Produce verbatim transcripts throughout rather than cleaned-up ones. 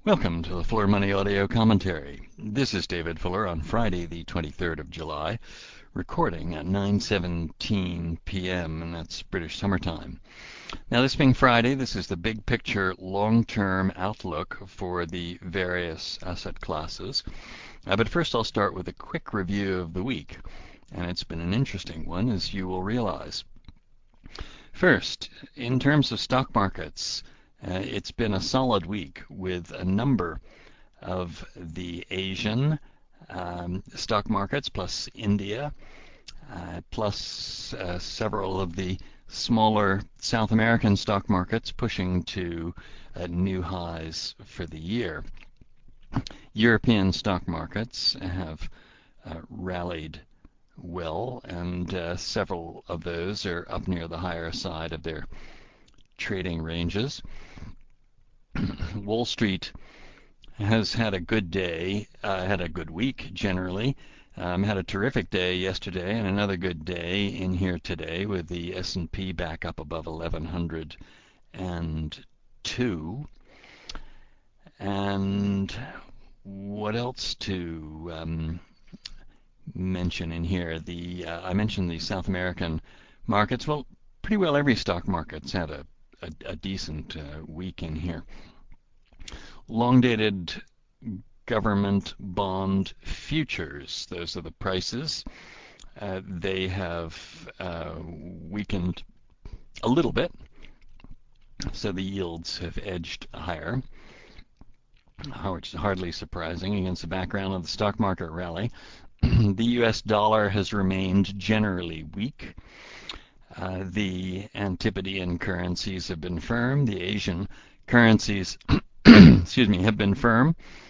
Welcome to the Fuller Money Audio Commentary. This is David Fuller on Friday, the twenty-third of July, recording at nine seventeen p m, and that's British summertime. Now, this being Friday, this is the big picture long-term outlook for the various asset classes. Uh, but first, I'll start with a quick review of the week, and it's been an interesting one, as you will realize. First, in terms of stock markets, Uh, it's been a solid week with a number of the Asian um, stock markets, plus India, uh, plus uh, several of the smaller South American stock markets pushing to uh, new highs for the year. European stock markets have uh, rallied well, and uh, several of those are up near the higher side of their trading ranges. Wall Street has had a good day, uh, had a good week generally, um, had a terrific day yesterday and another good day in here today with the S and P back up above eleven oh two. And what else to um, mention in here? The uh, I mentioned the South American markets. Well, pretty well every stock market's had a A, a decent uh, week in here. Long-dated government bond futures, those are the prices. Uh, they have uh, weakened a little bit, so the yields have edged higher, which is hardly surprising against the background of the stock market rally. The U S dollar has remained generally weak. Uh, the Antipodean currencies have been firm. The Asian currencies, excuse me, have been firm.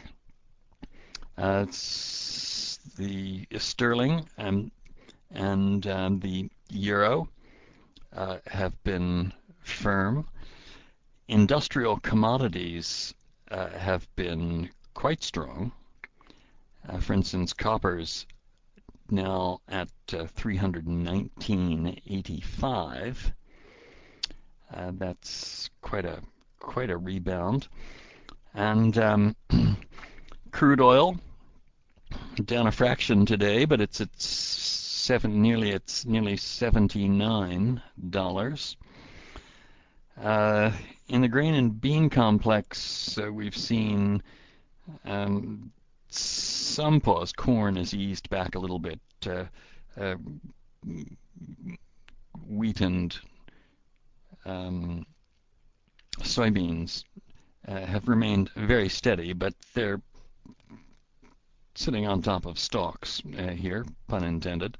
Uh, the sterling and and um, the euro uh, have been firm. Industrial commodities uh, have been quite strong. Uh, for instance, copper's now at uh, three hundred nineteen eighty-five. Uh, that's quite a quite a rebound. And um, crude oil down a fraction today, but it's at seven, nearly it's nearly seventy-nine dollars. Uh, in the grain and bean complex, uh, we've seen um, some pause. Corn has eased back a little bit. Uh, uh, wheat and um, soybeans uh, have remained very steady, but they're sitting on top of stalks uh, here, pun intended.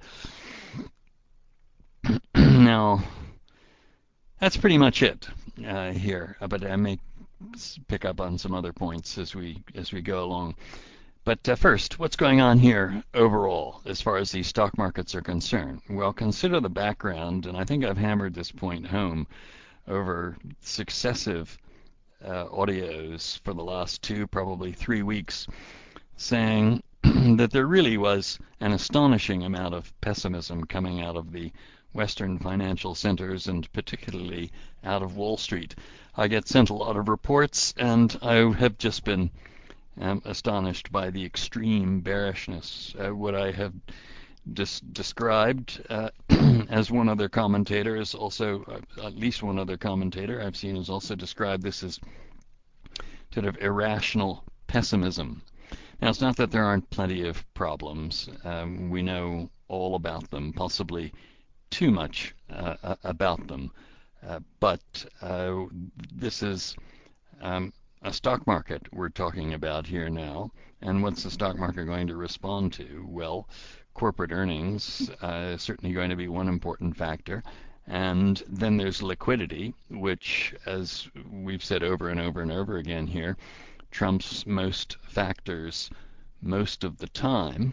Now, that's pretty much it uh, here, but I may pick up on some other points as we as we go along. But uh, first, what's going on here overall as far as these stock markets are concerned? Well, consider the background, and I think I've hammered this point home over successive uh, audios for the last two, probably three weeks, saying that there really was an astonishing amount of pessimism coming out of the Western financial centers, and particularly out of Wall Street. I get sent a lot of reports, and I have just been um, astonished by the extreme bearishness. Uh, what I have dis- described, uh, as one other commentator is also, uh, at least one other commentator I've seen has also described this as sort of irrational pessimism. Now, it's not that there aren't plenty of problems. Um, we know all about them, possibly too much uh, about them. Uh, but uh, this is um, a stock market we're talking about here now. And what's the stock market going to respond to? Well, corporate earnings uh, is certainly going to be one important factor. And then there's liquidity, which, as we've said over and over and over again here, trumps most factors most of the time.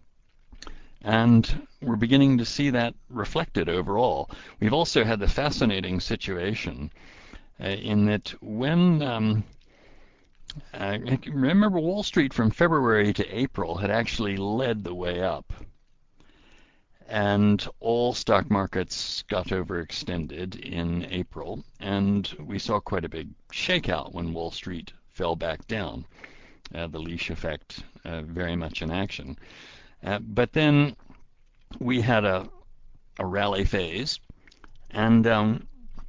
And we're beginning to see that reflected overall. We've also had the fascinating situation uh, in that when, um, uh, remember Wall Street from February to April had actually led the way up. And all stock markets got overextended in April, and we saw quite a big shakeout when Wall Street fell back down. Uh, the leash effect uh, very much in action. Uh, but then we had a, a rally phase, and um,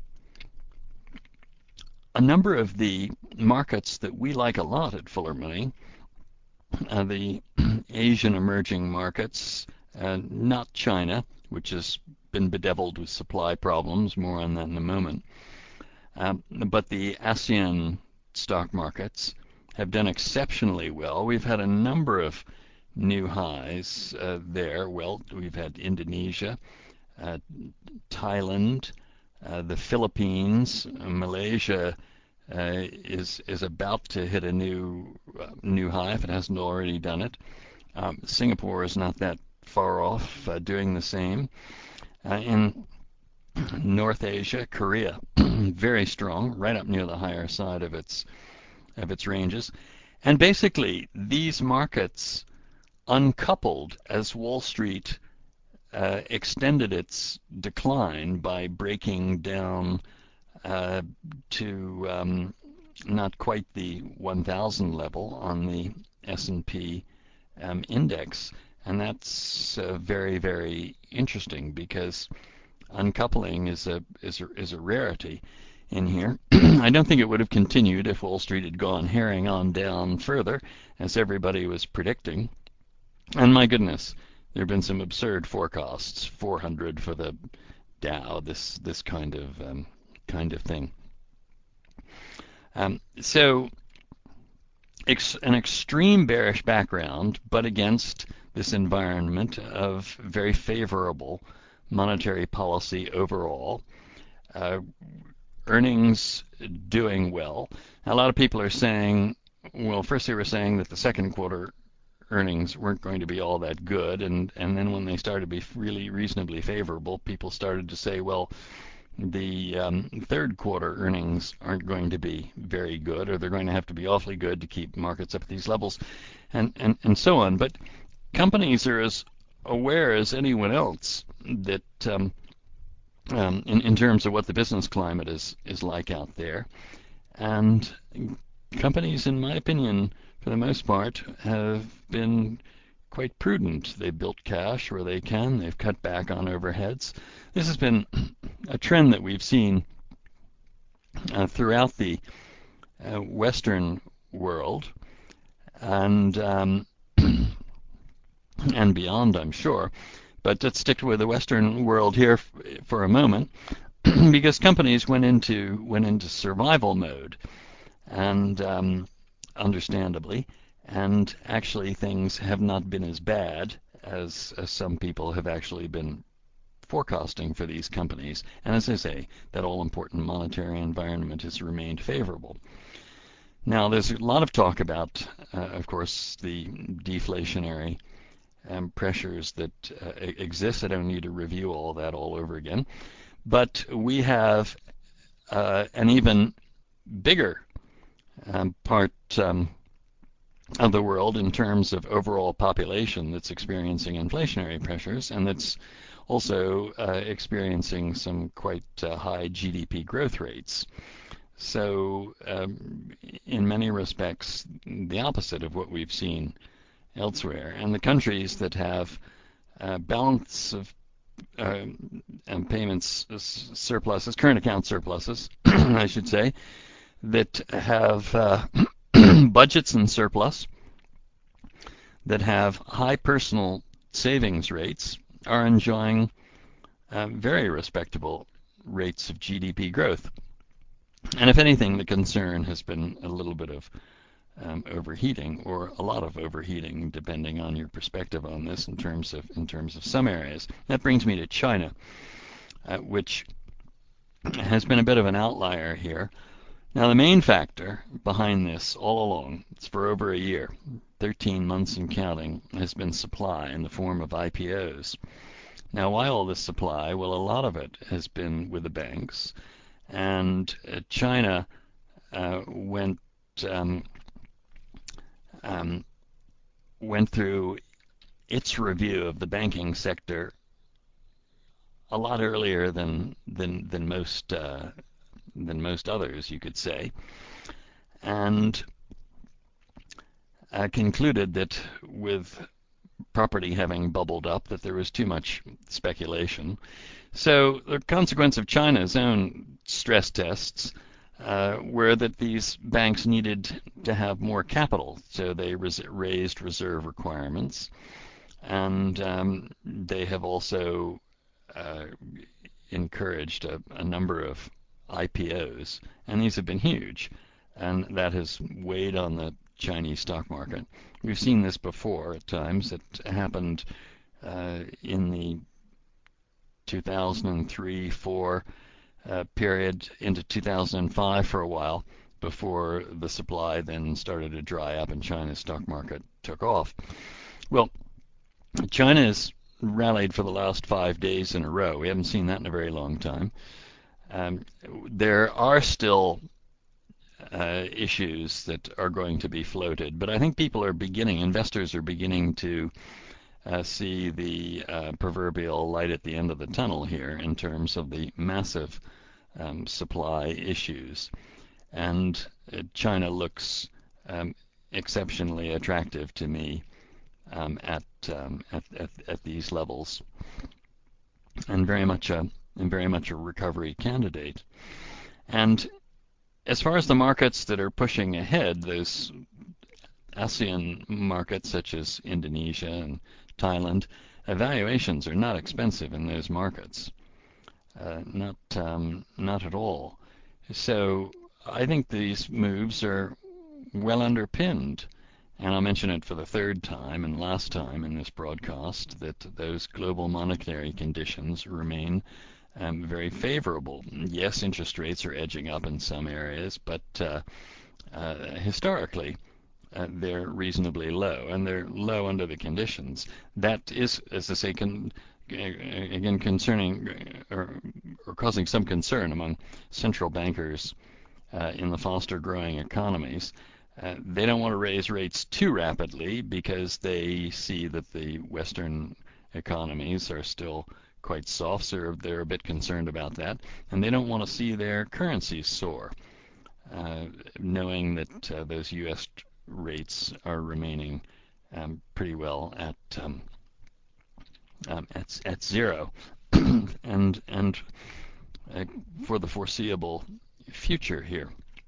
a number of the markets that we like a lot at Fuller Money, uh, the Asian emerging markets, uh, not China, which has been bedeviled with supply problems, more on that in a moment, um, but the ASEAN stock markets have done exceptionally well. We've had a number of new highs uh, there. Well, we've had Indonesia, uh, Thailand, uh, the Philippines, uh, Malaysia uh, is is about to hit a new uh, new high if it hasn't already done it. Um, Singapore is not that far off uh, doing the same. Uh, in North Asia, Korea, very strong, right up near the higher side of its of its ranges. And basically, these markets uncoupled as Wall Street uh, extended its decline by breaking down uh, to um, not quite the one thousand level on the S and P um, index. And that's uh, very, very interesting because uncoupling is a is a, is a rarity in here. I don't think it would have continued if Wall Street had gone herring on down further, as everybody was predicting. And my goodness, there have been some absurd forecasts, four hundred for the Dow, this this kind of um, kind of thing. Um, so ex- an extreme bearish background, but against this environment of very favorable monetary policy overall. Uh, earnings doing well. A lot of people are saying, well, first they were saying that the second quarter earnings weren't going to be all that good, and, and then when they started to be really reasonably favorable, people started to say, well, the um, third quarter earnings aren't going to be very good, or they're going to have to be awfully good to keep markets up at these levels, and, and, and so on. But companies are as aware as anyone else that um, um, in, in terms of what the business climate is, is like out there. And companies, in my opinion, for the most part, have been quite prudent. They've built cash where they can. They've cut back on overheads. This has been a trend that we've seen uh, throughout the uh, Western world and um, and beyond, I'm sure. But let's stick with the Western world here f- for a moment, because companies went into went into survival mode, and um, understandably, and actually things have not been as bad as, as some people have actually been forecasting for these companies. And as I say, that all-important monetary environment has remained favorable. Now, there's a lot of talk about, uh, of course, the deflationary um, pressures that uh, exist. I don't need to review all that all over again. But we have uh, an even bigger um, part um, of the world in terms of overall population that's experiencing inflationary pressures, and that's also uh, experiencing some quite uh, high G D P growth rates. So um, in many respects, the opposite of what we've seen elsewhere. And the countries that have uh, balance of uh, and payments surpluses, current account surpluses, I should say, that have uh, budgets in surplus, that have high personal savings rates, are enjoying uh, very respectable rates of G D P growth. And if anything, the concern has been a little bit of um, overheating, or a lot of overheating, depending on your perspective on this. In terms of in terms of some areas, that brings me to China, uh, which has been a bit of an outlier here. Now, the main factor behind this all along, it's for over a year, thirteen months and counting, has been supply in the form of I P Os. Now, why all this supply? Well, a lot of it has been with the banks, and uh, China uh, went um, um, went through its review of the banking sector a lot earlier than than than most uh, than most others, you could say, and uh, concluded that with property having bubbled up, that there was too much speculation. So the consequence of China's own stress tests uh, were that these banks needed to have more capital, so they res- raised reserve requirements, and um, they have also uh, encouraged a, a number of I P Os, and these have been huge, and that has weighed on the Chinese stock market. We've seen this before at times. It happened uh, in the two thousand three four uh, period into two thousand five for a while before the supply then started to dry up and China's stock market took off. Well, China has rallied for the last five days in a row. We haven't seen that in a very long time. Um, there are still uh, issues that are going to be floated, but I think people are beginning, investors are beginning to uh, see the uh, proverbial light at the end of the tunnel here in terms of the massive um, supply issues. And uh, China looks um, exceptionally attractive to me um, at, um, at, at at these levels, and very much a and very much a recovery candidate. And as far as the markets that are pushing ahead, those ASEAN markets such as Indonesia and Thailand, evaluations are not expensive in those markets, uh, not um, not at all. So I think these moves are well underpinned. And I'll mention it for the third time and last time in this broadcast that those global monetary conditions remain um, very favorable. Yes, interest rates are edging up in some areas, but uh, uh, historically uh, they're reasonably low, and they're low under the conditions. That is, as I say, con- again concerning or, or causing some concern among central bankers uh, in the faster growing economies. Uh, they don't want to raise rates too rapidly because they see that the Western economies are still quite soft, so they're a bit concerned about that, and they don't want to see their currencies soar, uh, knowing that uh, those U S rates are remaining um, pretty well at um, um, at, at zero, and and uh, for the foreseeable future here.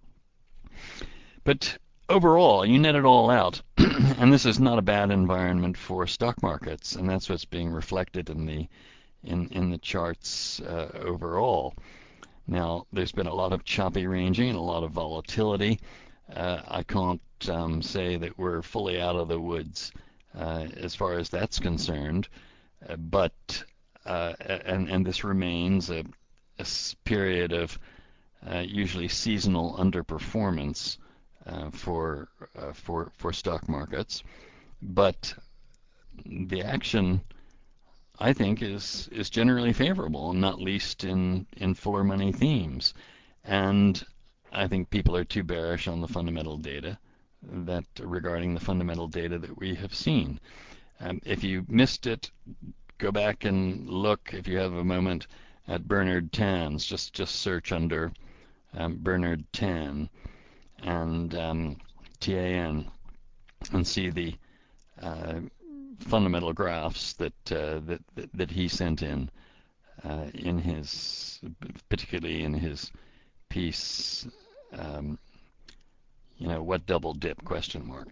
But overall, you net it all out, and this is not a bad environment for stock markets, and that's what's being reflected in the in in the charts uh, overall. Now, there's been a lot of choppy ranging and a lot of volatility. Uh, I can't um, say that we're fully out of the woods uh, as far as that's concerned, uh, but uh, and and this remains a, a period of uh, usually seasonal underperformance uh, for uh, for for stock markets, but the action I think is is generally favorable, not least in in fuller money themes, and I think people are too bearish on the fundamental data that regarding the fundamental data that we have seen. Um, if you missed it, go back and look if you have a moment at Bernard Tan's. Just just search under um, Bernard Tan and um, T A N and see the uh, fundamental graphs that, uh, that that that he sent in uh, in his, particularly in his piece, um, you know, what double dip question mark.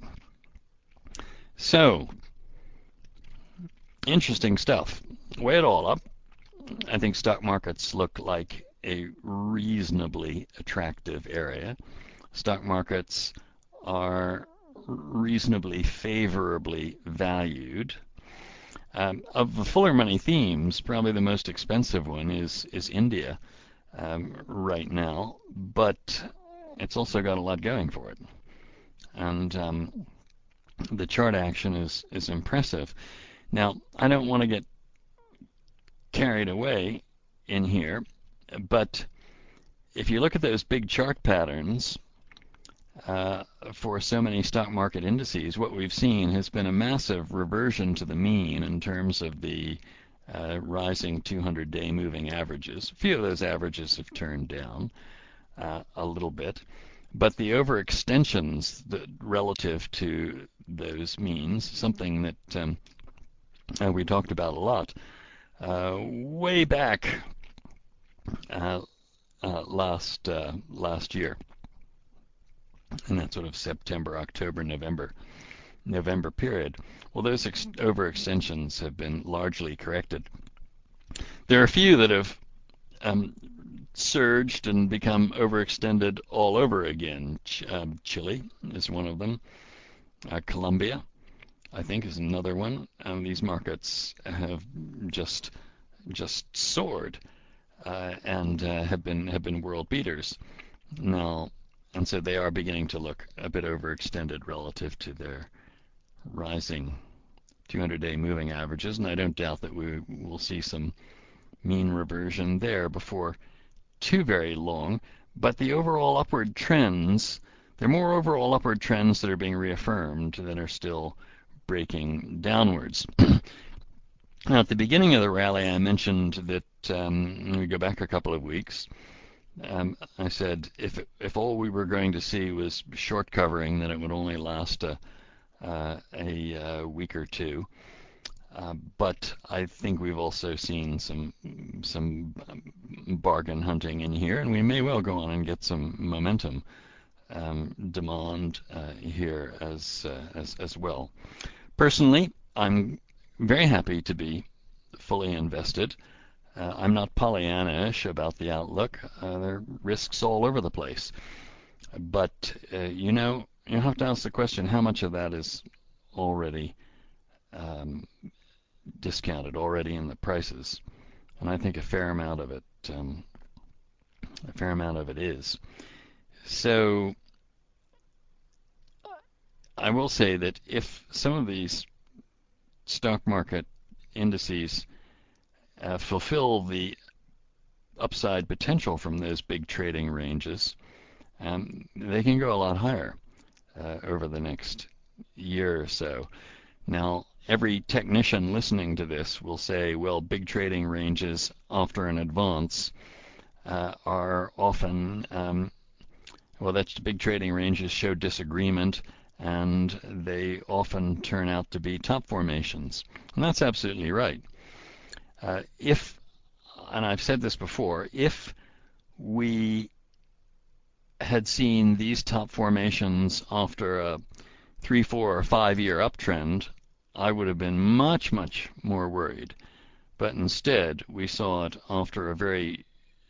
So interesting stuff. Weigh it all up. I think stock markets look like a reasonably attractive area. Stock markets are reasonably favorably valued. Um, of the fuller money themes, probably the most expensive one is is India um, right now, but it's also got a lot going for it, and um, the chart action is is impressive. Now, I don't want to get carried away in here, but if you look at those big chart patterns, uh, for so many stock market indices, what we've seen has been a massive reversion to the mean in terms of the uh, rising two hundred day moving averages. A few of those averages have turned down uh, a little bit, but the overextensions that relative to those means, something that um, uh, we talked about a lot uh, way back uh, uh, last uh, last year, in that sort of September, October, November November period. Well, those ex- overextensions have been largely corrected. There are a few that have um, surged and become overextended all over again. Ch- um, Chile is one of them. Uh, Colombia, I think, is another one. Um, these markets have just just soared uh, and uh, have been have been world beaters now, and so they are beginning to look a bit overextended relative to their rising two hundred day moving averages, and I don't doubt that we will see some mean reversion there before too very long. But the overall upward trends, there are more overall upward trends that are being reaffirmed than are still breaking downwards. Now, at the beginning of the rally, I mentioned that um, when we go back a couple of weeks, um, I said if if all we were going to see was short covering, then it would only last a, uh, a uh, week or two. Uh, but I think we've also seen some some bargain hunting in here, and we may well go on and get some momentum um, demand uh, here as, uh, as as well. Personally, I'm very happy to be fully invested. Uh, I'm not Pollyanna-ish about the outlook. Uh, there are risks all over the place, but uh, you know, you have to ask the question: how much of that is already um, discounted, already in the prices? And I think a fair amount of it, um, a fair amount of it is. So I will say that if some of these stock market indices uh, fulfill the upside potential from those big trading ranges, um, they can go a lot higher uh, over the next year or so. Now, every technician listening to this will say, well, big trading ranges after an advance uh, are often, um, well, that's big trading ranges show disagreement, and they often turn out to be top formations. And that's absolutely right. Uh, if, and I've said this before, if we had seen these top formations after a three, four, or five year uptrend, I would have been much, much more worried. But instead, we saw it after a very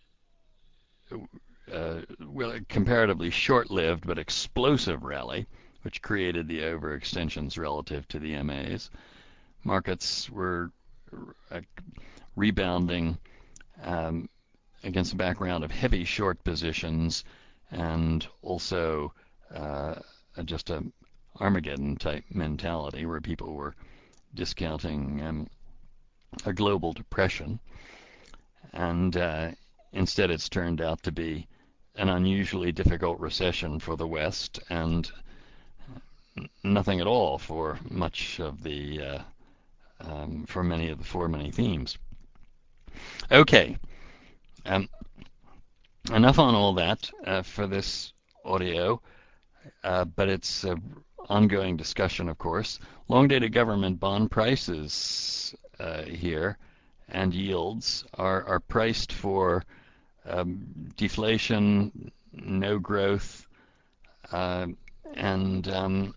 uh, well, comparatively short-lived but explosive rally, which created the overextensions relative to the M As. Markets were uh, rebounding um, against a background of heavy short positions and also uh, just a Armageddon type mentality where people were discounting um, a global depression, and uh, instead it's turned out to be an unusually difficult recession for the West and nothing at all for much of the uh, um, for many of the for many themes. Okay, um, enough on all that uh, for this audio, uh, but it's an ongoing discussion, of course. Long-dated government bond prices uh, here and yields are, are priced for um, deflation, no growth, uh, and um,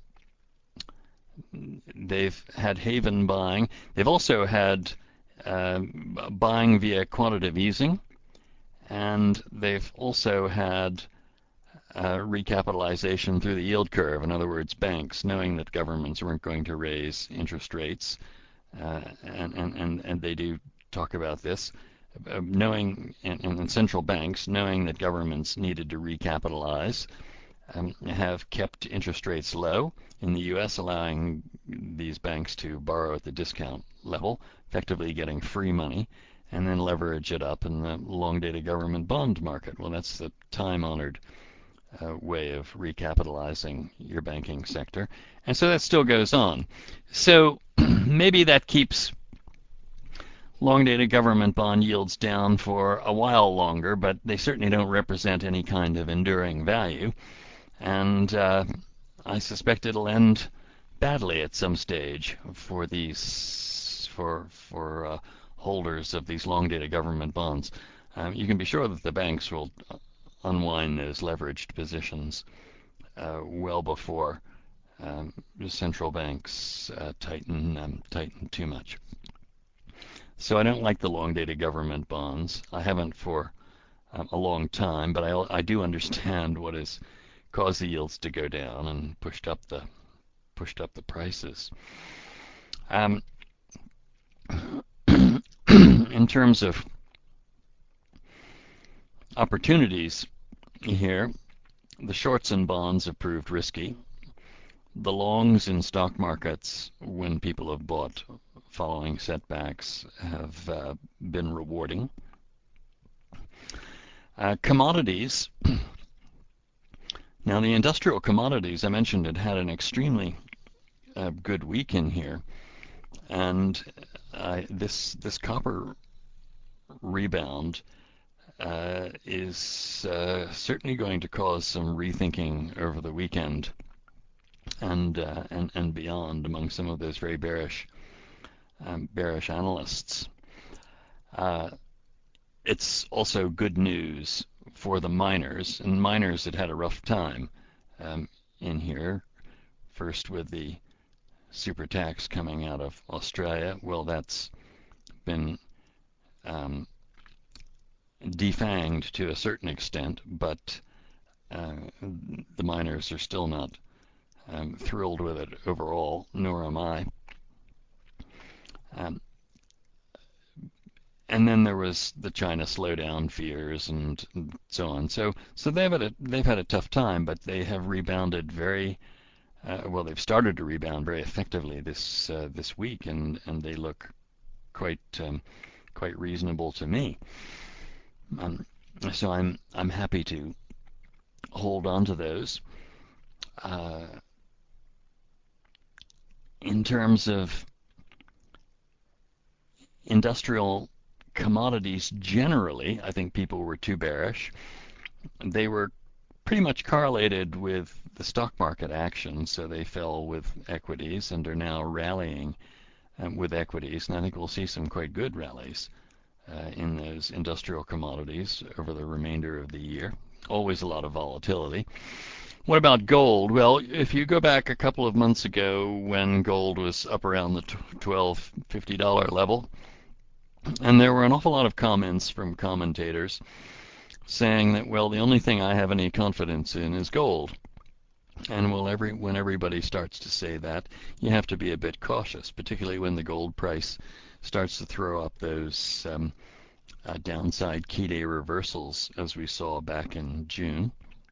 they've had haven buying. They've also had uh, buying via quantitative easing, and they've also had uh, recapitalization through the yield curve. In other words, banks, knowing that governments weren't going to raise interest rates, uh, and, and, and, and they do talk about this, uh, knowing, and, and central banks, knowing that governments needed to recapitalize, um, have kept interest rates low in the U S, allowing these banks to borrow at the discount level, effectively getting free money, and then leverage it up in the long-dated government bond market. Well, that's the time-honored uh, way of recapitalizing your banking sector. And so that still goes on. So maybe that keeps long-dated government bond yields down for a while longer, but they certainly don't represent any kind of enduring value. And uh, I suspect it'll end badly at some stage for these for for uh, holders of these long-dated government bonds. Um, you can be sure that the banks will unwind those leveraged positions uh, well before um, central banks uh, tighten um, tighten too much. So I don't like the long-dated government bonds. I haven't for um, a long time, but I, I do understand what has caused the yields to go down and pushed up the pushed up the prices. Um, in terms of opportunities here, the shorts in bonds have proved risky. The longs in stock markets, when people have bought following setbacks, have uh, been rewarding. Uh, commodities. Now, the industrial commodities, I mentioned it had an extremely uh, good week in here, and uh, this this copper rebound uh, is uh, certainly going to cause some rethinking over the weekend and uh, and and beyond among some of those very bearish um, bearish analysts. Uh, it's also good news for the miners, and miners had had a rough time um, in here. First with the super tax coming out of Australia. Well, that's been um, defanged to a certain extent, but uh, the miners are still not um, thrilled with it overall, nor am I. Um, and then there was the China slowdown fears and so on. So, so they've had a they've had a tough time, but they have rebounded very uh, well. They've started to rebound very effectively this uh, this week, and and they look quite um, quite reasonable to me. Um, so I'm I'm happy to hold on to those. Uh, in terms of industrial commodities generally, I think people were too bearish. They were pretty much correlated with the stock market action, so they fell with equities and are now rallying um, with equities. And I think we'll see some quite good rallies uh, in those industrial commodities over the remainder of the year. Always a lot of volatility. What about gold? Well, if you go back a couple of months ago when gold was up around the twelve fifty dollar level, and there were an awful lot of comments from commentators saying that, well, the only thing I have any confidence in is gold. And well, every, when everybody starts to say that, you have to be a bit cautious, particularly when the gold price starts to throw up those um, uh, downside key day reversals as we saw back in June.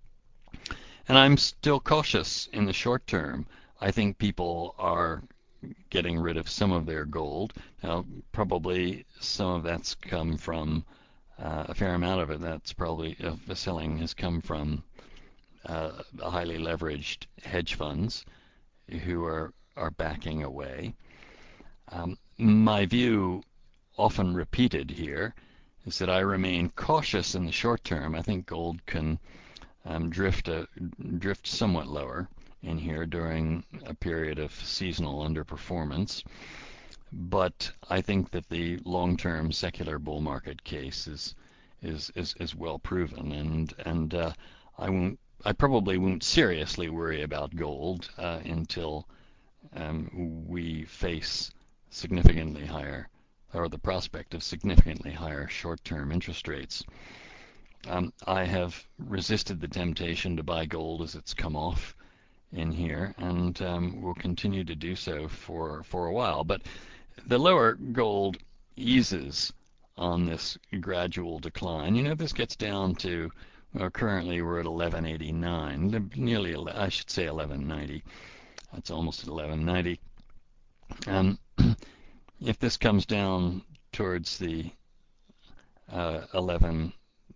And I'm still cautious in the short term. I think people are getting rid of some of their gold. Now, probably some of that's come from uh, a fair amount of it. That's probably uh, the selling has come from uh, highly leveraged hedge funds who are are backing away. Um, my view, often repeated here, is that I remain cautious in the short term. I think gold can um, drift a, drift somewhat lower in here during a period of seasonal underperformance. But I think that the long-term secular bull market case is is is, is well proven, and and uh, I won't I probably won't seriously worry about gold uh, until um, we face significantly higher, or the prospect of significantly higher short-term interest rates. Um, I have resisted the temptation to buy gold as it's come off in here, and um, will continue to do so for for a while. But the lower gold eases on this gradual decline. You know, this gets down to, well, currently we're at eleven eighty-nine, nearly, I should say eleven ninety. That's almost at eleven ninety. Um, if this comes down towards the uh, eleven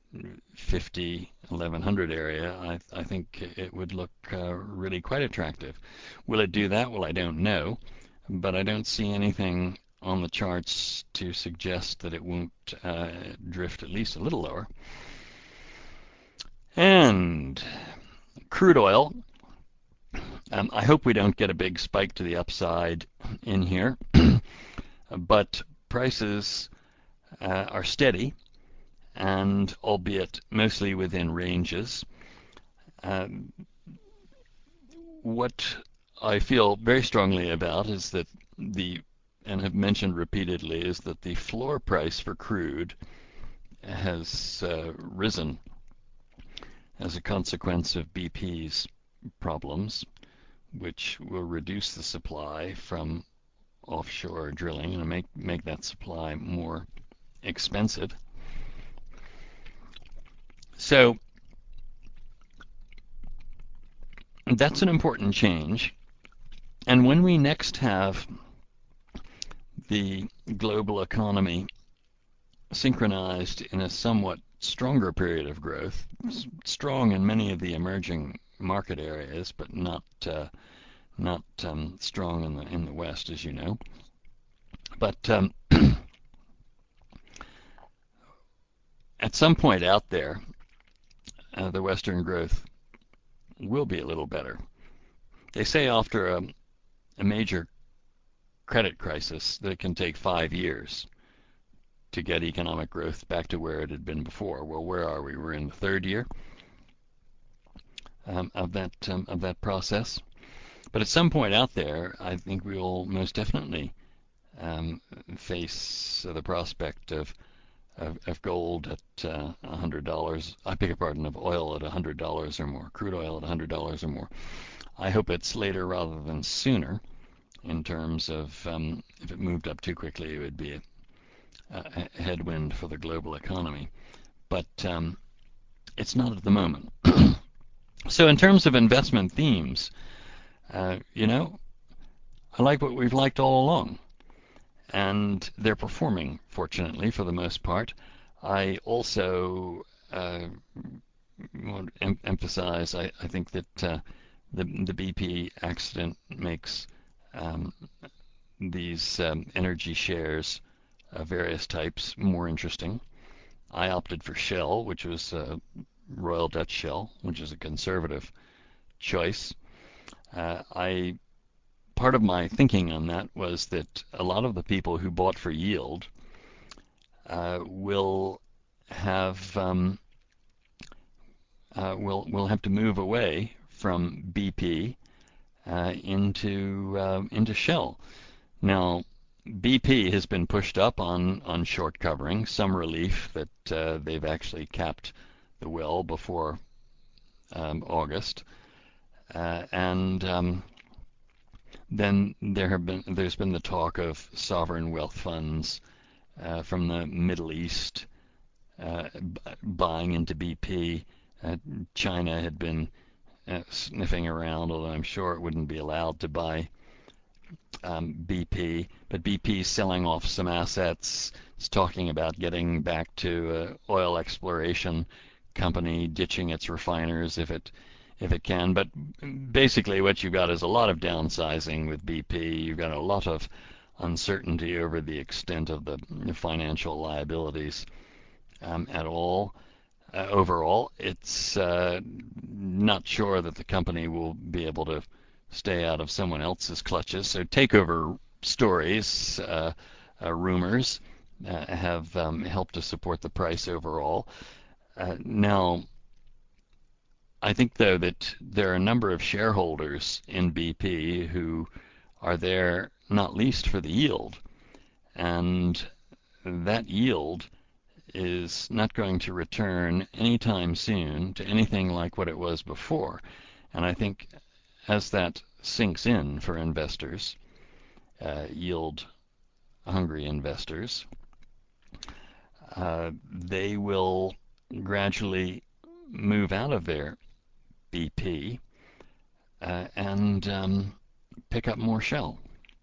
fifty, eleven hundred area, I, I think it would look uh, really quite attractive. Will it do that? Well, I don't know, but I don't see anything on the charts to suggest that it won't uh, drift at least a little lower. And crude oil, Um, I hope we don't get a big spike to the upside in here, but prices uh, are steady and albeit mostly within ranges. Um, what I feel very strongly about is that the, and have mentioned repeatedly, is that the floor price for crude has uh, risen as a consequence of B P's problems, which will reduce the supply from offshore drilling and make make that supply more expensive. So that's an important change. And when we next have the global economy synchronized in a somewhat stronger period of growth, strong in many of the emerging market areas, but not uh, not um, strong in the in the West, as you know. But um, at some point out there, uh, the Western growth will be a little better. They say after a, a major credit crisis that it can take five years to get economic growth back to where it had been before. Well, where are we? We're in the third year um, of that um, of that process. But at some point out there, I think we will most definitely um, face uh, the prospect of, of, of gold at uh, one hundred dollars. I beg your pardon, of oil at one hundred dollars or more, crude oil at one hundred dollars or more. I hope it's later rather than sooner. In terms of um, if it moved up too quickly, it would be a, a headwind for the global economy. But um, it's not at the moment. So in terms of investment themes, uh, you know, I like what we've liked all along, and they're performing, fortunately, for the most part. I also uh, want to em- emphasize, I, I think that uh, the, the B P accident makes um, these um, energy shares of various types more interesting. I opted for Shell, which was uh, Royal Dutch Shell, which is a conservative choice. Uh, I Part of my thinking on that was that a lot of the people who bought for yield uh, will have um, uh, will will have to move away from B P uh, into uh, into Shell. Now, B P has been pushed up on on short covering. Some relief that uh, they've actually capped the well before um, August, uh, and um, then there have been there's been the talk of sovereign wealth funds uh, from the Middle East uh, buying into B P. Uh, China had been uh, sniffing around, although I'm sure it wouldn't be allowed to buy um, B P. But B P is selling off some assets. It's talking about getting back to uh, oil exploration company, ditching its refiners if it if it can. But basically, what you've got is a lot of downsizing with B P. You've got a lot of uncertainty over the extent of the financial liabilities um, at all. Uh, overall, it's uh, not sure that the company will be able to stay out of someone else's clutches. So takeover stories, uh, uh, rumors, uh, have um, helped to support the price overall. Uh, now, I think though that there are a number of shareholders in B P who are there not least for the yield, and that yield is not going to return anytime soon to anything like what it was before. And I think as that sinks in for investors, uh, yield hungry investors, uh, they will gradually move out of their B P uh, and um, pick up more Shell.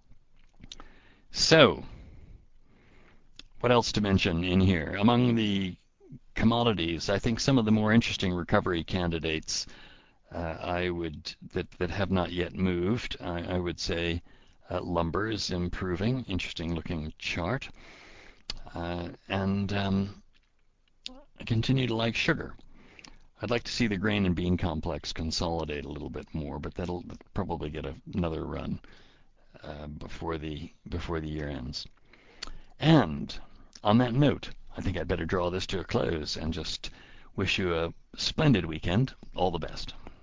So, what else to mention in here? Among the commodities, I think some of the more interesting recovery candidates uh, I would that that have not yet moved. I, I would say uh, lumber is improving, interesting looking chart, uh, and um, I continue to like sugar. I'd like to see the grain and bean complex consolidate a little bit more, but that'll probably get a, another run uh, before the before the year ends. And on that note, I think I'd better draw this to a close and just wish you a splendid weekend. All the best.